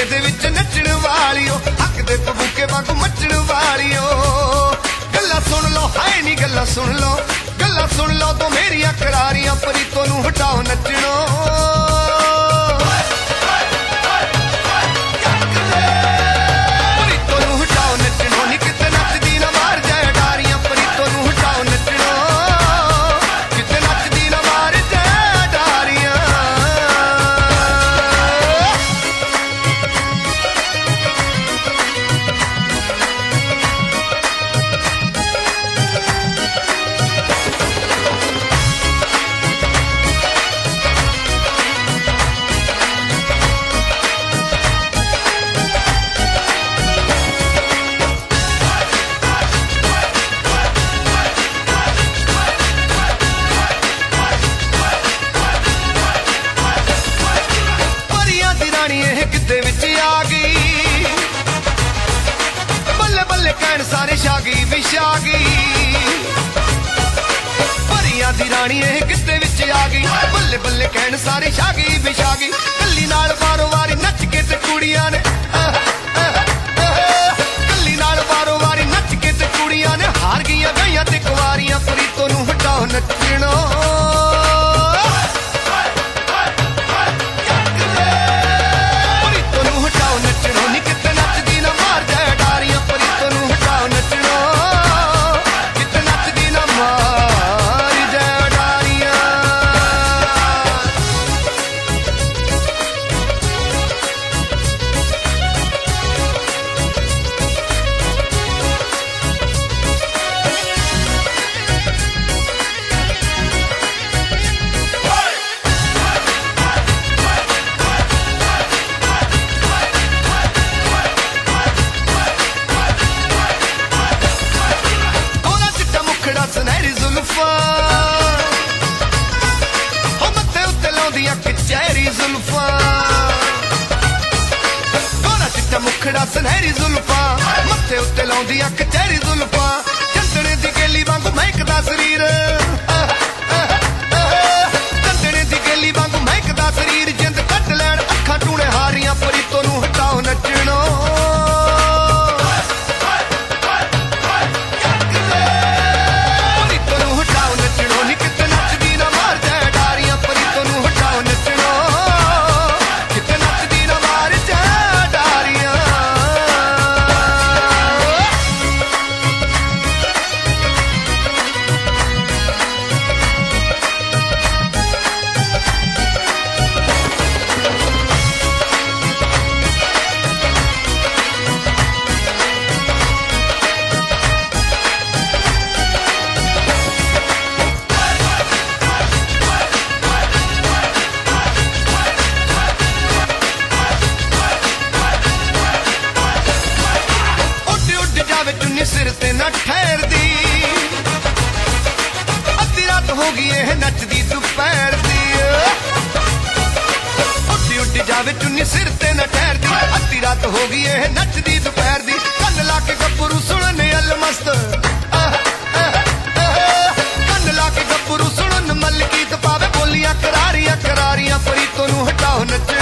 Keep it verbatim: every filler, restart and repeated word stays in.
दे विच नचण वालियो हक दे पबूके वांगू मचण वालियो गल्लां सुन लो हाय नी गल्लां सुन लो गल्लां सुन लो तो मेरियां करारियां परीतों नूं हटाओ नचणो सारे शागी विशागी परियां दी रानी ए किते विच आ गई बल्ले बल्ले कहण सारे शागी विशागी कल्ली नाल वारो वारी नच के ते कुड़ियां ने कल्ली नाल वारो वारी नच के ते कुड़ियां ने हार गईयां गईयां ते कुवारियां परीतों नूं हटाओ नचणो परीतों नूं हटाओ नचणो नी किते नचदी ना मार जाए डारियां परीतों नूं हटाओ नचणो किते नचदी ना मार जाए डारियां सुनहरी जुल्फा हो मत्थे उत्ते लाउंदियां कचहरी जुल्फा गोरा चिट्टा मुखड़ा सुनहरी जुल्फा मत्थे उत्ते लाउंदियां कचहरी जुल्फा चंदने दी गेली वांगू महकदा शरीर चंदने दी गेली वांगू महकदा शरीर जिंद कट लैण अखां टूणे हारियां परीतों नूं हटाओ नचणो सिर ते न ठहरदी अद्धी रात हो गई है नचदी दोपहर दी उड्डी उड्डी जावे चुन्नी सिर ते न ठहरदी अद्धी रात हो गई है नचदी दोपहर दी कन ला के गब्बरू सुनन अलमस्त कन ला के गब्बरू सुनन मलकीत पावे बोलियां करारियां करारियां परीतों नूं हटाओ नच